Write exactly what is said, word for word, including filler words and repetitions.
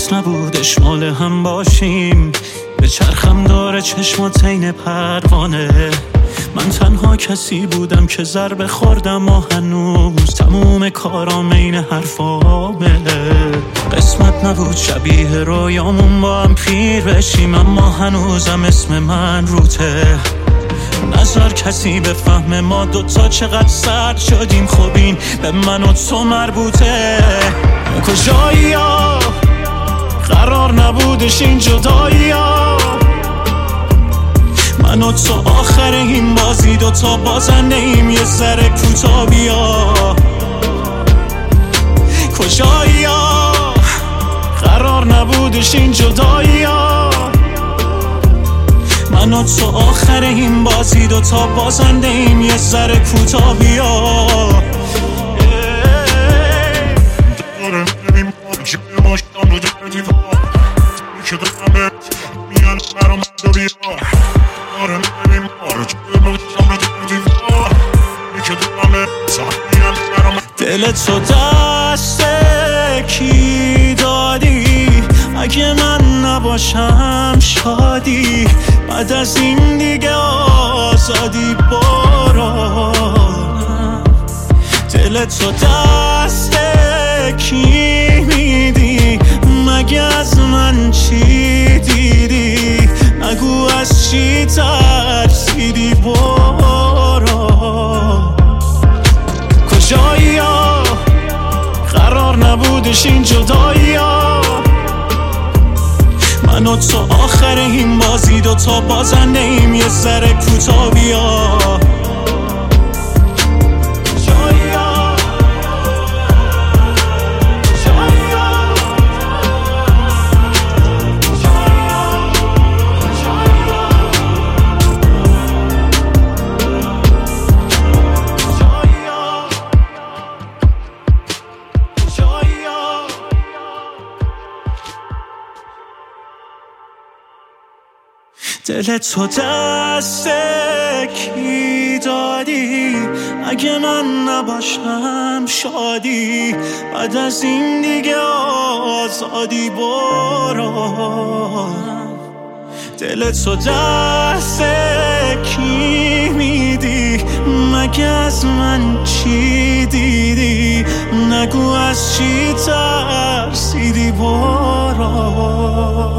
حواس نبودش مال هم باشیم، به چرخم داره چشمات عین پروانه. من تنها کسی بودم که ضربه خوردم و هنوز تموم کارام عین حرفامه. قسمت نبود شبیه رویامون با هم پیر بشیم، اما هنوزم اسم من روته. نظر کسی به فهم ما دوتا چقدر سرد شدیم، خب این به من و تو مربوطه. کجایی ها قرار نبودش این جدایی ها، من و تو آخر این بازی دوتا بازنده ایم، یه ذره کوتا بیا. کجایی ها قرار نبودش این جدایی ها، من و تو آخر این بازی دوتا بازنده ایم، یه ذره کوتا بیا. دل تو دست کی دادی؟ اگه من نباشم شادی، بعد از این دیگه آزادی برو. دل تو دست کی میدی؟ مگه از من چی دیدی؟ نگو از چی ترسیدی برو. کجایی ها قرار نبودش این جدایی ها، من و تو آخر این بازی دوتا بازنده ایم، یه ذره کوتا بیا. دل تو دست کی دادی؟ اگه من نباشم شادی، بعد از این دیگه آزادی برو. دل تو دست کی میدی؟ مگه از من چی دیدی؟ نگو از چی ترسیدی برو.